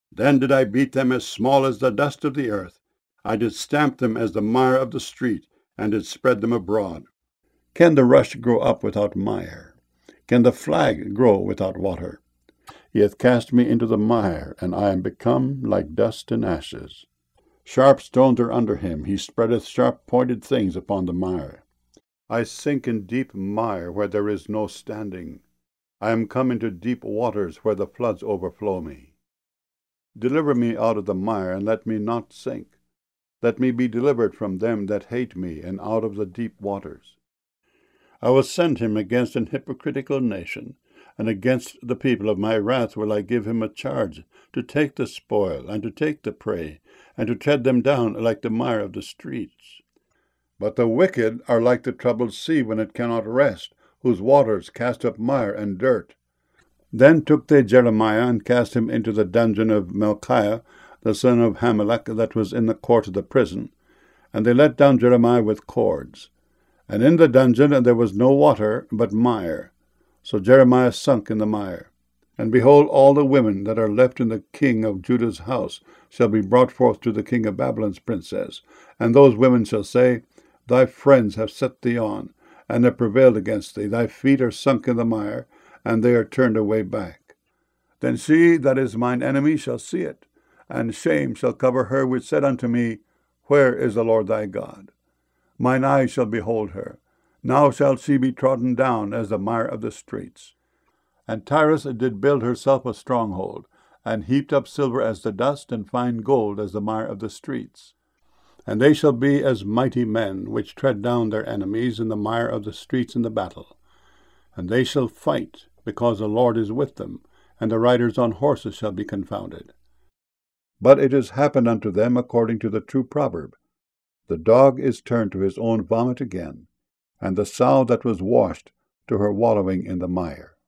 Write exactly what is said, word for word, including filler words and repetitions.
Then did I beat them as small as the dust of the earth. I did stamp them as the mire of the street, and did spread them abroad. Can the rush grow up without mire? Can the flag grow without water? He hath cast me into the mire, and I am become like dust and ashes. Sharp stones are under him. He spreadeth sharp-pointed things upon the mire. I sink in deep mire where there is no standing. I am come into deep waters where the floods overflow me. Deliver me out of the mire, and let me not sink. Let me be delivered from them that hate me, and out of the deep waters. I will send him against an hypocritical nation, and against the people of my wrath will I give him a charge, to take the spoil, and to take the prey, and to tread them down like the mire of the streets. But the wicked are like the troubled sea when it cannot rest, whose waters cast up mire and dirt. Then took they Jeremiah, and cast him into the dungeon of Melchiah, the son of Hamelech, that was in the court of the prison. And they let down Jeremiah with cords. And in the dungeon there was no water, but mire. So Jeremiah sunk in the mire. And behold, all the women that are left in the king of Judah's house shall be brought forth to the king of Babylon's princess. And those women shall say, Thy friends have set thee on, and have prevailed against thee. Thy feet are sunk in the mire, and they are turned away back. Then she that is mine enemy shall see it, and shame shall cover her which said unto me, Where is the Lord thy God? Mine eyes shall behold her. Now shall she be trodden down as the mire of the streets. And Tyrus did build herself a stronghold, and heaped up silver as the dust, and fine gold as the mire of the streets. And they shall be as mighty men, which tread down their enemies in the mire of the streets in the battle. And they shall fight, because the Lord is with them, and the riders on horses shall be confounded. But it has happened unto them according to the true proverb, The dog is turned to his own vomit again, and the sow that was washed to her wallowing in the mire.